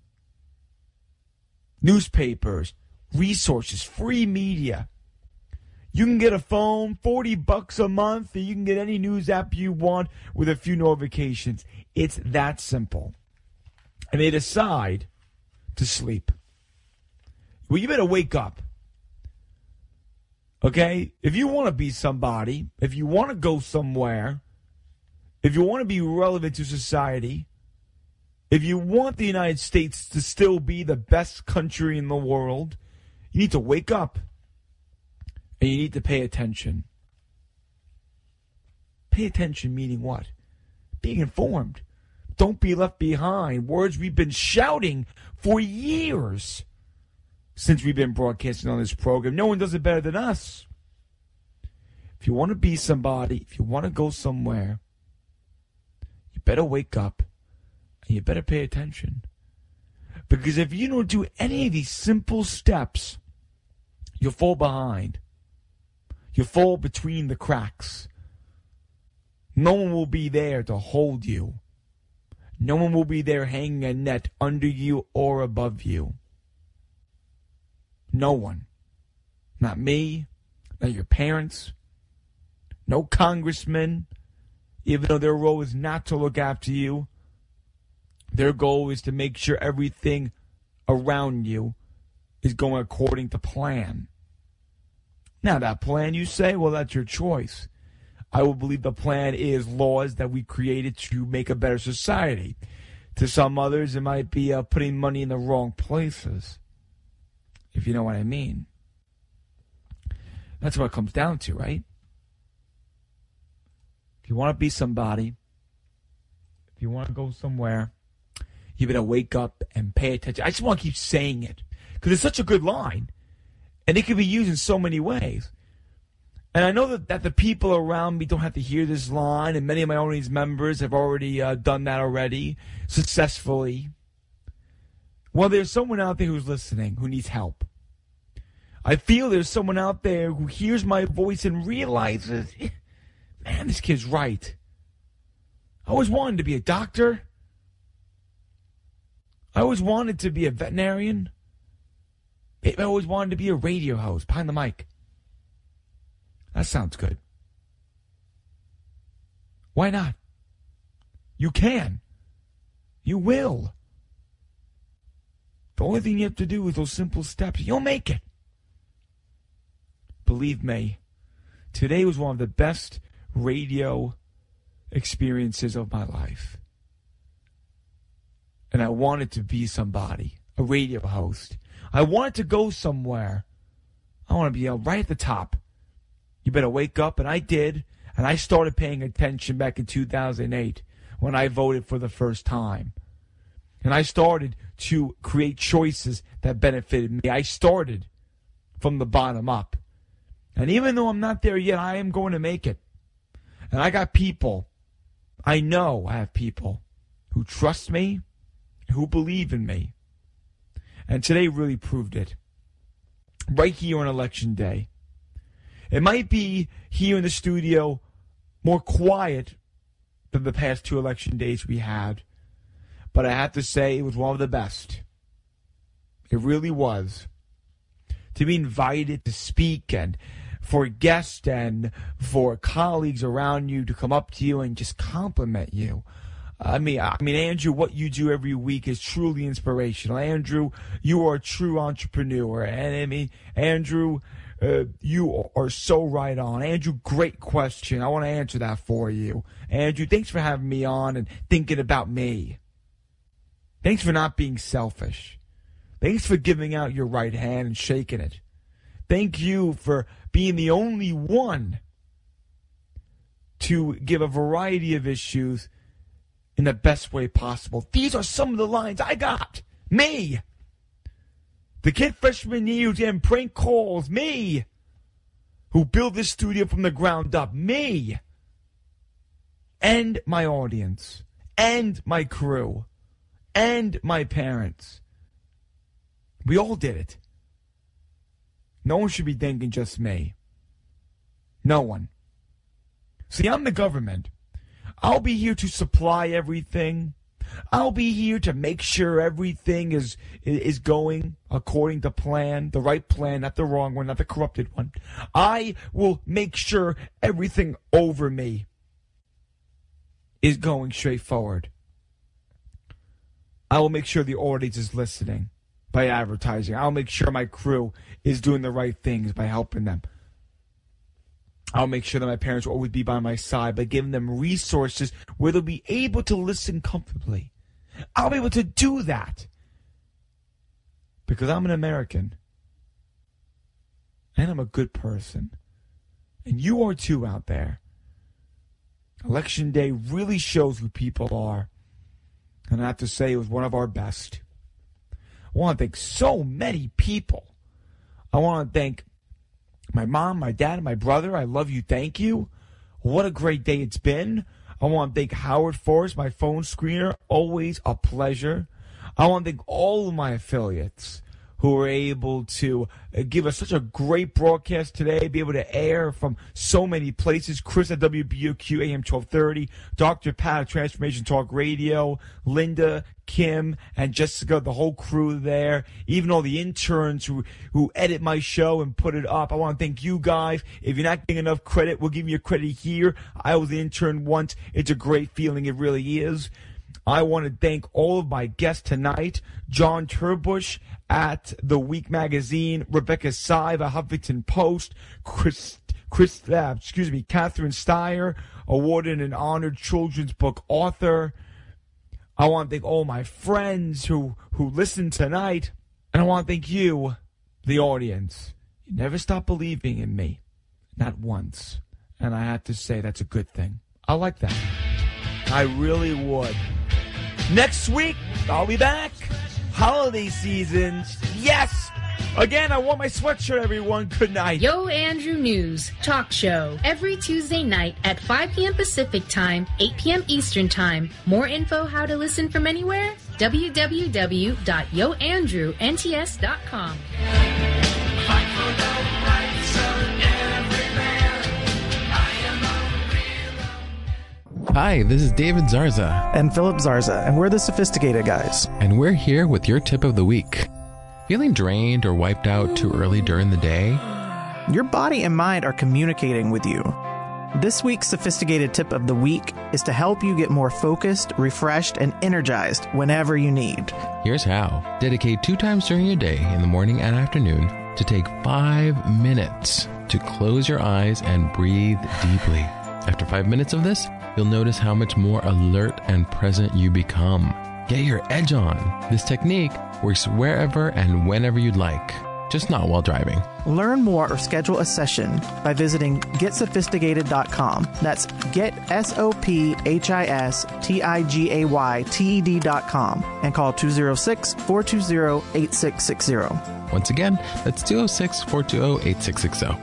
Newspapers, resources, free media. You can get a phone, $40 a month, and you can get any news app you want with a few notifications. It's that simple. And they decide to sleep. Well, you better wake up. Okay? If you want to be somebody, if you want to go somewhere, if you want to be relevant to society, if you want the United States to still be the best country in the world, you need to wake up. And you need to pay attention. Pay attention meaning what? Being informed. Don't be left behind. Words we've been shouting for years since we've been broadcasting on this program. No one does it better than us. If you want to be somebody, if you want to go somewhere, you better wake up and you better pay attention. Because if you don't do any of these simple steps, you'll fall behind. You fall between the cracks. No one will be there to hold you. No one will be there hanging a net under you or above you. No one. Not me. Not your parents. No congressman. Even though their role is not to look after you. Their goal is to make sure everything around you is going according to plan. Now, that plan, you say, well, that's your choice. I will believe the plan is laws that we created to make a better society. To some others, it might be putting money in the wrong places, if you know what I mean. That's what it comes down to, right? If you want to be somebody, if you want to go somewhere, You better wake up and pay attention. I just want to keep saying it because it's such a good line. And it can be used in so many ways. And I know that the people around me don't have to hear this line, and many of my audience members have already done that already successfully. Well, there's someone out there who's listening who needs help. I feel there's someone out there who hears my voice and realizes, man, this kid's right. I always wanted to be a doctor. I always wanted to be a veterinarian. I always wanted to be a radio host behind the mic. That sounds good. Why not? You can. You will. The only thing you have to do is those simple steps. You'll make it. Believe me, today was one of the best radio experiences of my life. And I wanted to be somebody, a radio host. I wanted to go somewhere. I want to be right at the top. You better wake up, and I did. And I started paying attention back in 2008 when I voted for the first time. And I started to create choices that benefited me. I started from the bottom up. And even though I'm not there yet, I am going to make it. And I got people. I know I have people who trust me, who believe in me. And today really proved it. Right here on Election Day. It might be here in the studio more quiet than the past 2 election days we had. But I have to say it was one of the best. It really was. To be invited to speak and for guests and for colleagues around you to come up to you and just compliment you. I mean, Andrew, what you do every week is truly inspirational. Andrew, you are a true entrepreneur. And I mean, Andrew, you are so right on. Andrew, great question. I want to answer that for you. Andrew, thanks for having me on and thinking about me. Thanks for not being selfish. Thanks for giving out your right hand and shaking it. Thank you for being the only one to give a variety of issues in the best way possible. These are some of the lines I got. Me. The kid freshman year who's getting prank calls. Me. Who built this studio from the ground up. Me. And my audience. And my crew. And my parents. We all did it. No one should be thinking just me. No one. See, I'm the government. I'll be here to supply everything. I'll be here to make sure everything is going according to plan, the right plan, not the wrong one, not the corrupted one. I will make sure everything over me is going straight forward. I will make sure the audience is listening by advertising. I'll make sure my crew is doing the right things by helping them. I'll make sure that my parents will always be by my side by giving them resources where they'll be able to listen comfortably. I'll be able to do that because I'm an American and I'm a good person. And you are too out there. Election Day really shows who people are. And I have to say it was one of our best. I want to thank so many people. I want to thank my mom, my dad, and my brother. I love you. Thank you. What a great day it's been. I want to thank Howard Forrest, my phone screener. Always a pleasure. I want to thank all of my affiliates who were able to give us such a great broadcast today, be able to air from so many places. Chris at WBOQ AM 1230, Dr. Pat at Transformation Talk Radio, Linda, Kim, and Jessica, the whole crew there, even all the interns who edit my show and put it up. I want to thank you guys. If you're not getting enough credit, we'll give you credit here. I was an intern once. It's a great feeling. It really is. I want to thank all of my guests tonight. John Turbush at The Week Magazine, Rebecca Sive at Huffington Post, Catherine Steyer, awarded and honored children's book author. I want to thank all my friends who listened tonight. And I want to thank you, the audience. You never stop believing in me. Not once. And I have to say that's a good thing. I like that. I really would. Next week, I'll be back. Holiday season. Yes! Again, I want my sweatshirt, everyone. Good night. Yo Andrew News Talk Show every Tuesday night at 5 p.m. Pacific Time, 8 p.m. Eastern Time. More info how to listen from anywhere? www.yoandrewnts.com. Hi, this is David Zarza. And Philip Zarza, and we're the Sophisticated Guys. And we're here with your tip of the week. Feeling drained or wiped out too early during the day? Your body and mind are communicating with you. This week's Sophisticated Tip of the Week is to help you get more focused, refreshed, and energized whenever you need. Here's how. Dedicate 2 times during your day, in the morning and afternoon, to take 5 minutes to close your eyes and breathe deeply. After 5 minutes of this, you'll notice how much more alert and present you become. Get your edge on. This technique works wherever and whenever you'd like, just not while driving. Learn more or schedule a session by visiting GetSophisticated.com. That's GetSophistigated.com and call 206-420-8660. Once again, that's 206-420-8660.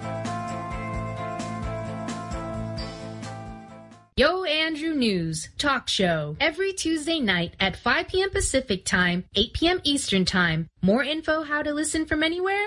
Yo Andrew News Talk Show every Tuesday night at 5 p.m. Pacific Time, 8 p.m. Eastern Time. More info how to listen from anywhere?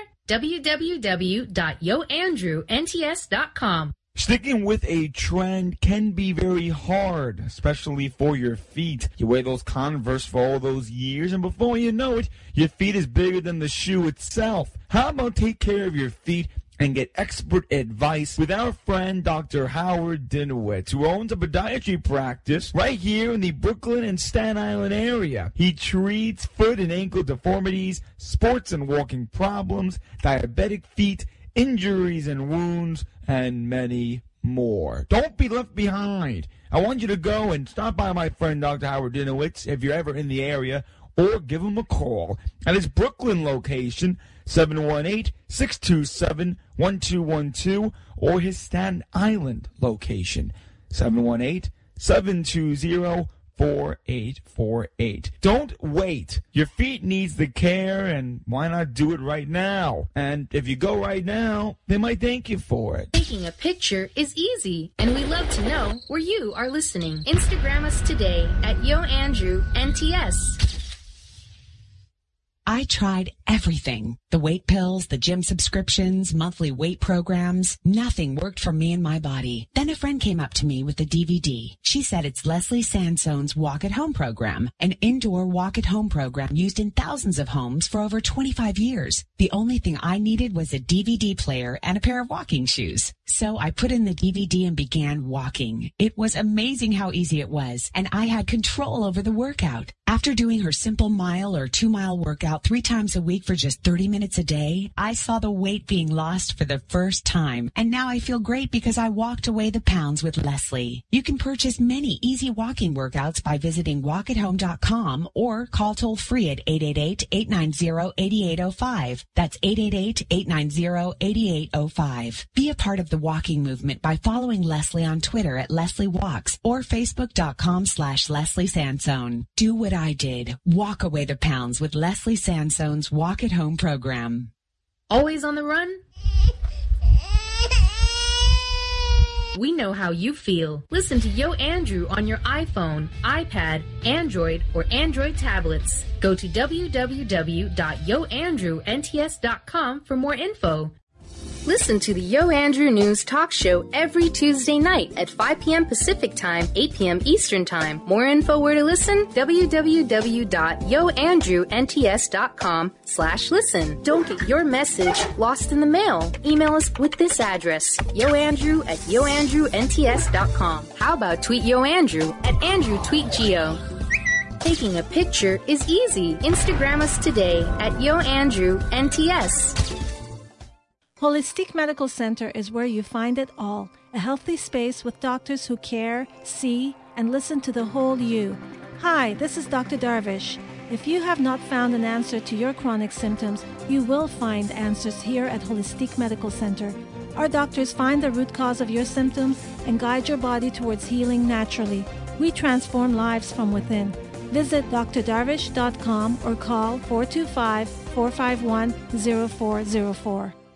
www.yoandrewnts.com. Sticking with a trend can be very hard, especially for your feet. You wear those Converse for all those years, and before you know it, your feet is bigger than the shoe itself. How about take care of your feet and get expert advice with our friend Dr. Howard Dinowitz, who owns a podiatry practice right here in the Brooklyn and Staten Island area. He treats foot and ankle deformities, sports and walking problems, diabetic feet, injuries and wounds, and many more. Don't be left behind. I want you to go and stop by my friend Dr. Howard Dinowitz if you're ever in the area, or give him a call at his Brooklyn location, 718-627-1212, or his Staten Island location, 718-720-4848. Don't wait. Your feet needs the care, and why not do it right now? And if you go right now, they might thank you for it. Taking a picture is easy, and we love to know where you are listening. Instagram us today at YoAndrewNTS. I tried everything. The weight pills, the gym subscriptions, monthly weight programs. Nothing worked for me and my body. Then a friend came up to me with a DVD. She said it's Leslie Sansone's Walk at Home program, an indoor walk at home program used in thousands of homes for over 25 years. The only thing I needed was a DVD player and a pair of walking shoes. So I put in the DVD and began walking. It was amazing how easy it was, and I had control over the workout. After doing her simple mile or 2-mile workout 3 times a week for just 30 minutes a day, I saw the weight being lost for the first time. And now I feel great because I walked away the pounds with Leslie. You can purchase many easy walking workouts by visiting walkathome.com or call toll free at 888-890-8805. That's 888-890-8805. Be a part of the walking movement by following Leslie on Twitter at Leslie Walks or Facebook.com/Leslie Sansone. Do what I did. Walk away the pounds with Leslie Sansone's Walk at Home program. Always on the run? We know how you feel. Listen to Yo Andrew on your iPhone, iPad, Android, or Android tablets. Go to www.yoandrewnts.com for more info. Listen to the Yo Andrew News Talk Show every Tuesday night at 5 p.m. Pacific Time, 8 p.m. Eastern Time. More info where to listen? www.yoandrewnts.com/listen. Don't get your message lost in the mail. Email us with this address, yoandrew@yoandrewnts.com. How about tweet Yo Andrew at AndrewTweetGeo? Taking a picture is easy. Instagram us today at YoAndrewNTS. Holistic Medical Center is where you find it all. A healthy space with doctors who care, see, and listen to the whole you. Hi, this is Dr. Darvish. If you have not found an answer to your chronic symptoms, you will find answers here at Holistic Medical Center. Our doctors find the root cause of your symptoms and guide your body towards healing naturally. We transform lives from within. Visit drdarvish.com or call 425-451-0404.